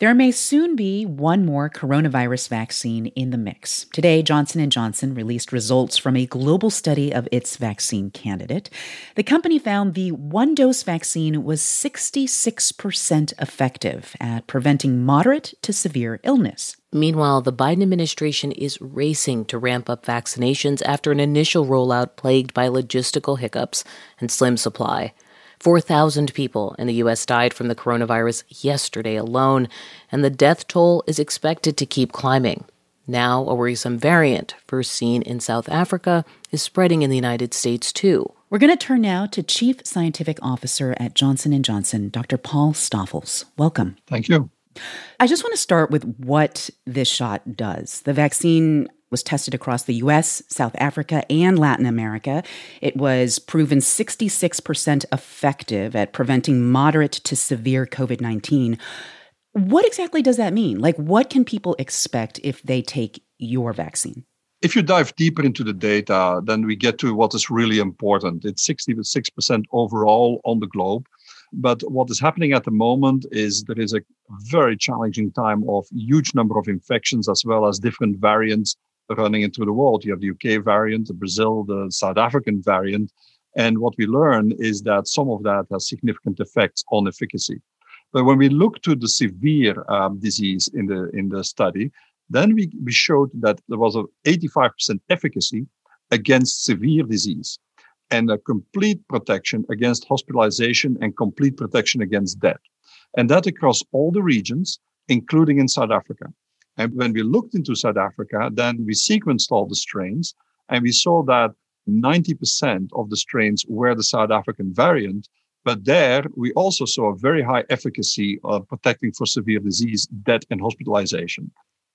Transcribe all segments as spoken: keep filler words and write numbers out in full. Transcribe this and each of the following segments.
There may soon be one more coronavirus vaccine in the mix. Today, Johnson and Johnson released results from a global study of its vaccine candidate. The company found the one-dose vaccine was sixty-six percent effective at preventing moderate to severe illness. Meanwhile, the Biden administration is racing to ramp up vaccinations after an initial rollout plagued by logistical hiccups and slim supply. four thousand people in the U S died from the coronavirus yesterday alone, and the death toll is expected to keep climbing. Now, a worrisome variant, first seen in South Africa, is spreading in the United States, too. We're going to turn now to Chief Scientific Officer at Johnson and Johnson, Doctor Paul Stoffels. Welcome. Thank you. I just want to start with what this shot does. The vaccine was tested across the U S, South Africa, and Latin America. It was proven sixty-six percent effective at preventing moderate to severe covid nineteen. What exactly does that mean? Like, what can people expect if they take your vaccine? If you dive deeper into the data, then we get to what is really important. It's sixty-six percent overall on the globe. But what is happening at the moment is there is a very challenging time of huge number of infections as well as different variants running into the world. You have the U K variant, the Brazil, the South African variant. And what we learn is that some of that has significant effects on efficacy. But when we look to the severe um, disease in the in the study, then we, we showed that there was an eighty-five percent efficacy against severe disease and a complete protection against hospitalization and complete protection against death. And that across all the regions, including in South Africa. And when we looked into South Africa, then we sequenced all the strains, and we saw that ninety percent of the strains were the South African variant. But there, we also saw a very high efficacy of protecting for severe disease, death, and hospitalization.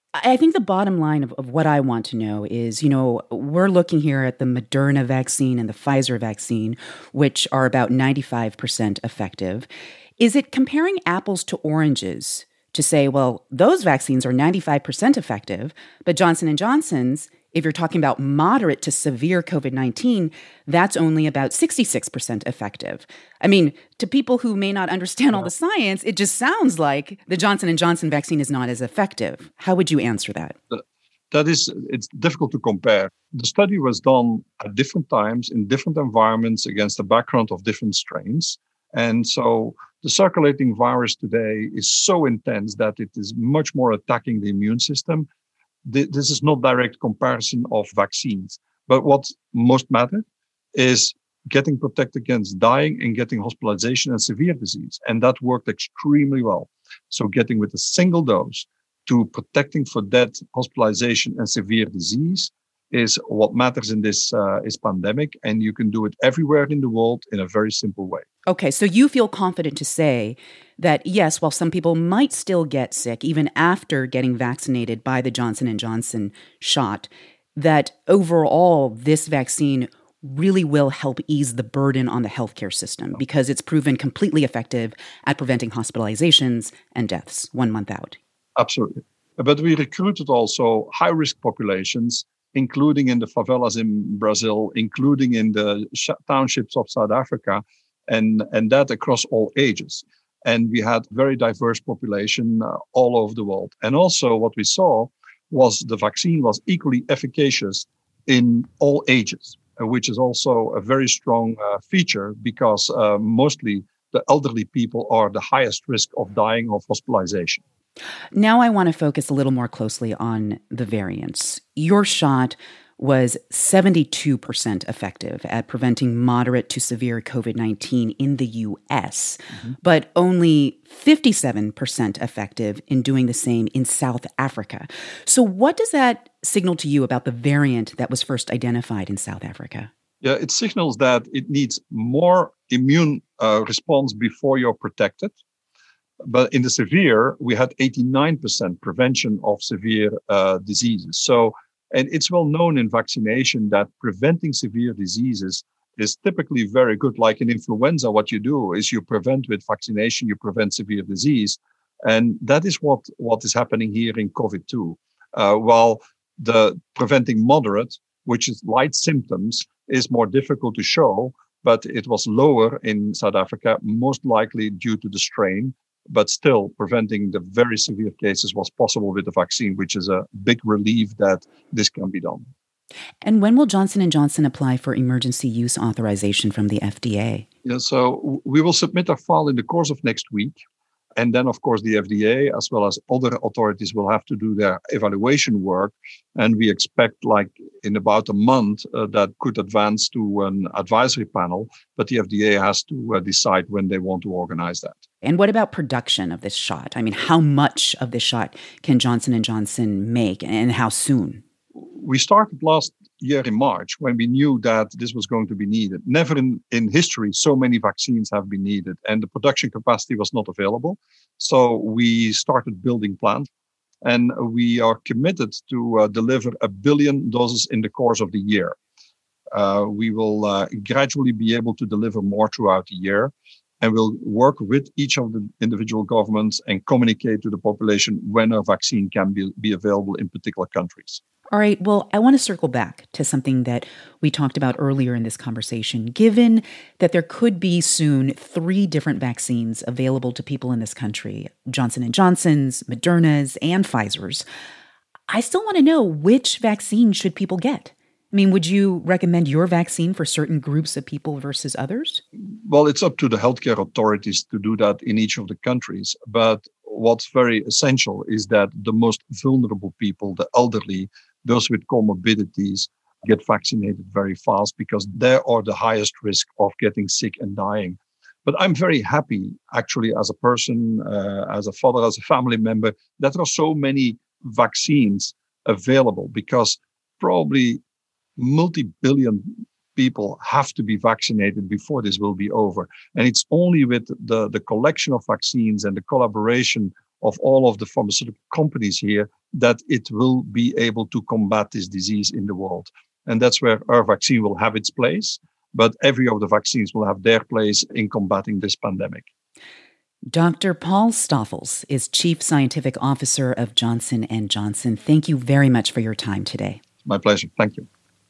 I think the bottom line of, of what I want to know is, you know, we're looking here at the Moderna vaccine and the Pfizer vaccine, which are about ninety-five percent effective. Is it comparing apples to oranges to say, well, those vaccines are ninety-five percent effective, but Johnson and Johnson's, if you're talking about moderate to severe covid nineteen, that's only about sixty-six percent effective. I mean, to people who may not understand all the science, it just sounds like the Johnson and Johnson vaccine is not as effective. How would you answer that? That is, it's difficult to compare. The study was done at different times in different environments against the background of different strains. And so the circulating virus today is so intense that it is much more attacking the immune system. This is not direct comparison of vaccines. But what most matter is getting protected against dying and getting hospitalization and severe disease. And that worked extremely well. So getting with a single dose to protecting for death, hospitalization, and severe disease is what matters in this uh, is pandemic. And you can do it everywhere in the world in a very simple way. Okay, so you feel confident to say that, yes, while some people might still get sick, even after getting vaccinated by the Johnson and Johnson shot, that overall this vaccine really will help ease the burden on the healthcare system because it's proven completely effective at preventing hospitalizations and deaths one month out. Absolutely. But we recruited also high-risk populations, including in the favelas in Brazil, including in the sh- townships of South Africa, and, and that across all ages. And we had very diverse population uh, all over the world. And also what we saw was the vaccine was equally efficacious in all ages, uh, which is also a very strong uh, feature because uh, mostly the elderly people are the highest risk of dying of hospitalization. Now I want to focus a little more closely on the variants. Your shot was seventy-two percent effective at preventing moderate to severe covid nineteen in the U S, mm-hmm. but only fifty-seven percent effective in doing the same in South Africa. So what does that signal to you about the variant that was first identified in South Africa? Yeah, it signals that it needs more immune uh, response before you're protected. But in the severe, we had eighty-nine percent prevention of severe uh, diseases. So, and it's well known in vaccination that preventing severe diseases is typically very good. Like in influenza, what you do is you prevent with vaccination, you prevent severe disease. And that is what, what is happening here in COVID too. Uh, while the preventing moderate, which is light symptoms, is more difficult to show, but it was lower in South Africa, most likely due to the strain. But still, preventing the very severe cases was possible with the vaccine, which is a big relief that this can be done. And when will Johnson and Johnson apply for emergency use authorization from the F D A? Yeah, so we will submit our file in the course of next week. And then, of course, the F D A, as well as other authorities, will have to do their evaluation work. And we expect, like, in about a month, uh, that could advance to an advisory panel. But the F D A has to uh, decide when they want to organize that. And what about production of this shot? I mean, how much of this shot can Johnson and Johnson make, and how soon? We started last year in March when we knew that this was going to be needed. Never in, in history so many vaccines have been needed, and the production capacity was not available. So we started building plants, and we are committed to uh, deliver a billion doses in the course of the year. Uh, we will uh, gradually be able to deliver more throughout the year, and we'll work with each of the individual governments and communicate to the population when a vaccine can be, be available in particular countries. All right. Well, I want to circle back to something that we talked about earlier in this conversation. Given that there could be soon three different vaccines available to people in this country, Johnson and Johnson's, Moderna's, and Pfizer's, I still want to know, which vaccine should people get? I mean, would you recommend your vaccine for certain groups of people versus others? Well, it's up to the healthcare authorities to do that in each of the countries. But what's very essential is that the most vulnerable people, the elderly, those with comorbidities, get vaccinated very fast, because they are the highest risk of getting sick and dying. But I'm very happy, actually, as a person, uh, as a father, as a family member, that there are so many vaccines available, because probably multi-billion people have to be vaccinated before this will be over. And it's only with the, the collection of vaccines and the collaboration of all of the pharmaceutical companies here that it will be able to combat this disease in the world. And that's where our vaccine will have its place, but every of the vaccines will have their place in combating this pandemic. Doctor Paul Stoffels is Chief Scientific Officer of Johnson and Johnson. Thank you very much for your time today. My pleasure. Thank you.